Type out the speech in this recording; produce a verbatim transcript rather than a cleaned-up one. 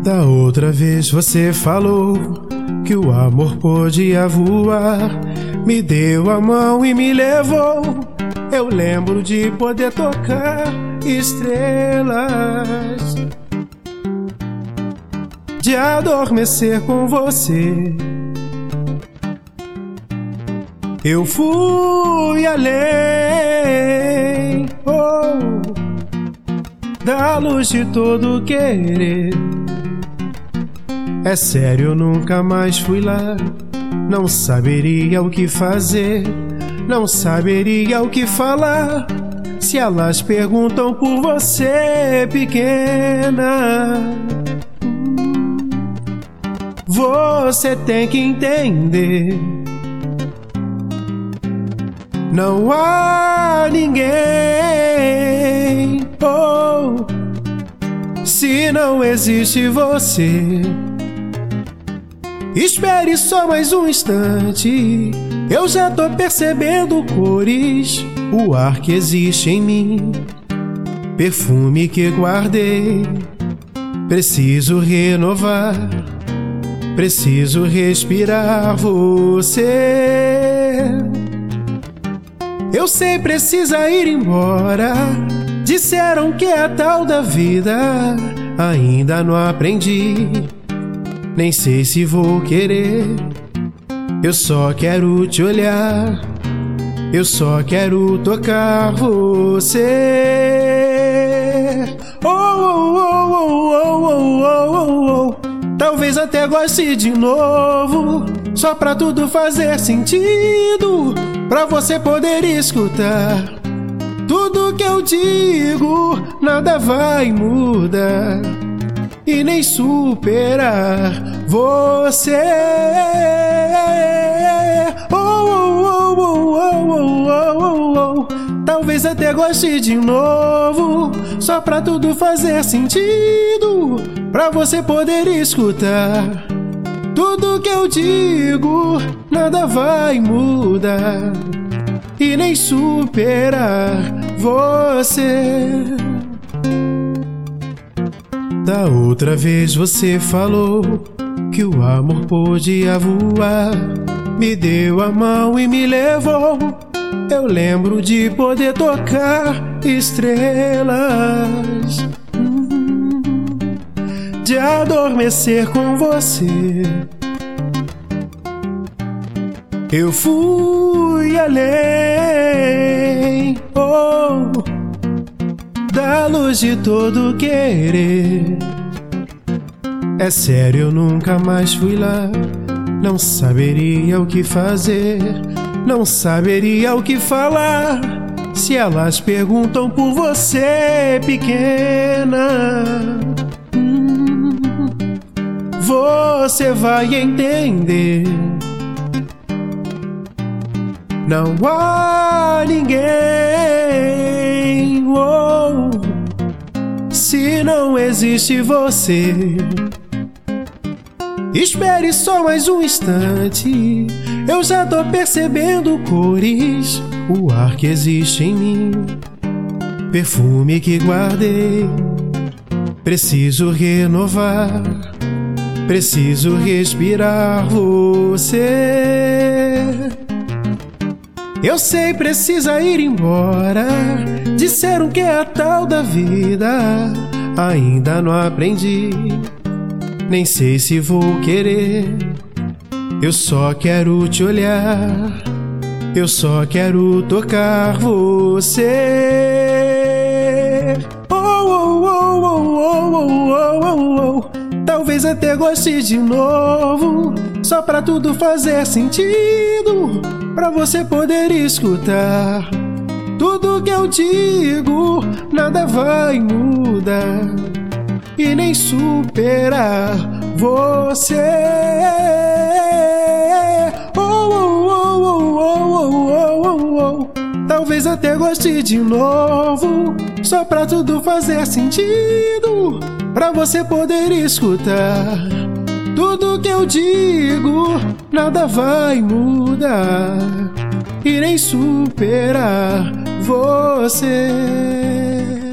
Da outra vez você falou que o amor podia voar, me deu a mão e me levou. Eu lembro de poder tocar estrelas, de adormecer com você. Eu fui além, oh, da luz de todo querer. É sério, eu nunca mais fui lá. Não saberia o que fazer, não saberia o que falar, se elas perguntam por você, pequena. Você tem que entender, não há ninguém, oh, se não existe você. Espere só mais um instante, eu já tô percebendo cores, o ar que existe em mim, perfume que guardei. Preciso renovar, preciso respirar você. Eu sei, precisa ir embora. Disseram que é a tal da vida, ainda não aprendi, nem sei se vou querer. Eu só quero te olhar, eu só quero tocar você. Oh, oh, oh, oh, oh, oh, oh, oh. Talvez até goste de novo, só pra tudo fazer sentido, pra você poder escutar tudo que eu digo. Nada vai mudar e nem superar você. Oh, oh, oh, oh, oh, oh, oh, oh. Talvez até goste de novo, só pra tudo fazer sentido, pra você poder escutar tudo que eu digo. Nada vai mudar e nem superar você. Da outra vez você falou que o amor podia voar, me deu a mão e me levou. Eu lembro de poder tocar estrelas, hum, de adormecer com você. Eu fui além, oh, da luz de todo querer. É sério, eu nunca mais fui lá. Não saberia o que fazer, não saberia o que falar, se elas perguntam por você, pequena. hum, Você vai entender, não há ninguém, oh, se não existe você. Espere só mais um instante, eu já tô percebendo cores, o ar que existe em mim, perfume que guardei. Preciso renovar, preciso respirar você. Eu sei, precisa ir embora. Disseram que é a tal da vida, ainda não aprendi, nem sei se vou querer. Eu só quero te olhar, eu só quero tocar você. Oh, oh, oh, oh, oh, oh, oh, oh. Talvez até goste de novo, só pra tudo fazer sentido, pra você poder escutar tudo que eu digo. Nada vai mudar e nem superar você. Oh, oh, oh, oh, oh, oh, oh, oh. Talvez até goste de novo, só pra tudo fazer sentido, pra você poder escutar tudo que eu digo. Nada vai mudar e nem superar você.